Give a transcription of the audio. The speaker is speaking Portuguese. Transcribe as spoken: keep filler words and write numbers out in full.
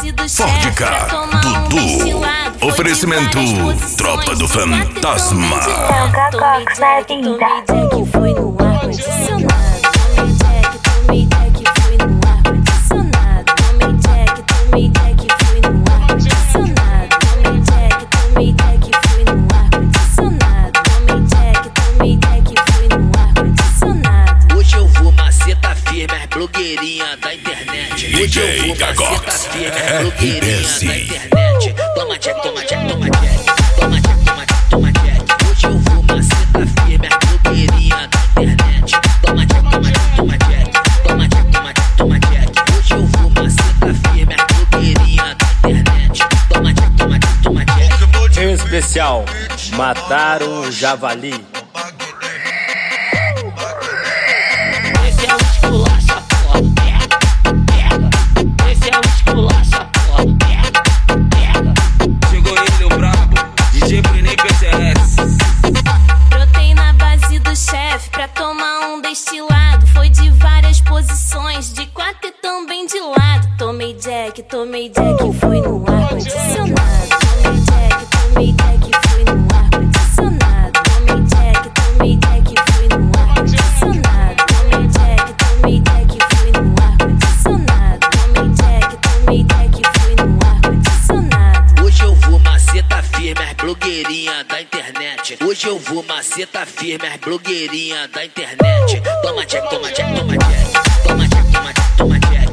base do chefe pra tomar um destilado. Oferecimento Tropa do Fantasma. Tomei jack, tomei jack, foi no ar-condicionado. Tomei jack, tomei jack, foi no ar-condicionado. Tomei jack, tomei jack, foi no ar-condicionado. Tomei jack, tomei jack, foi no ar-condicionado. Tomei jack, tomei jack, foi no ar-condicionado. Hoje eu vou maceta firme, as blogueirinhas da internet. Hoje eu vou maceta firme, as blogueirinhas da internet. Toma jack, toma jack, toma jack. Toma jack, toma jack, toma jack. Hoje eu vou maceta firme, as blogueirinhas da internet. Toma jack, toma jack, toma jack. Toma jack, toma jack, toma jack. Hoje eu vou maceta firme, as blogueirinhas da internet. Toma jack, toma jack, toma jack. Em especial, mataram o javali. Esse é o esculacha, porra, pega, pega. Esse é o esculacha, porra, pega, pega. Chegou ele, o brabo, D J Brunet P C S. Brotei na base do chefe pra tomar um destilado. Foi de várias posições, de quatro e também de lado. Tomei jack, tomei jack, foi no ar-condicionado. Tomei jack, tomei jack, foi no ar-condicionado. Tomei jack, tomei jack, foi no ar-condicionado. Tomei jack, tomei jack, foi no ar-condicionado. Tomei jack, tomei jack, foi no ar-condicionado. Hoje eu vou maceta firme, as blogueirinhas da internet. Hoje eu vou maceta firme, as blogueirinhas da internet. Toma jack, toma jack, toma jack. Toma jack, toma jack, toma jack.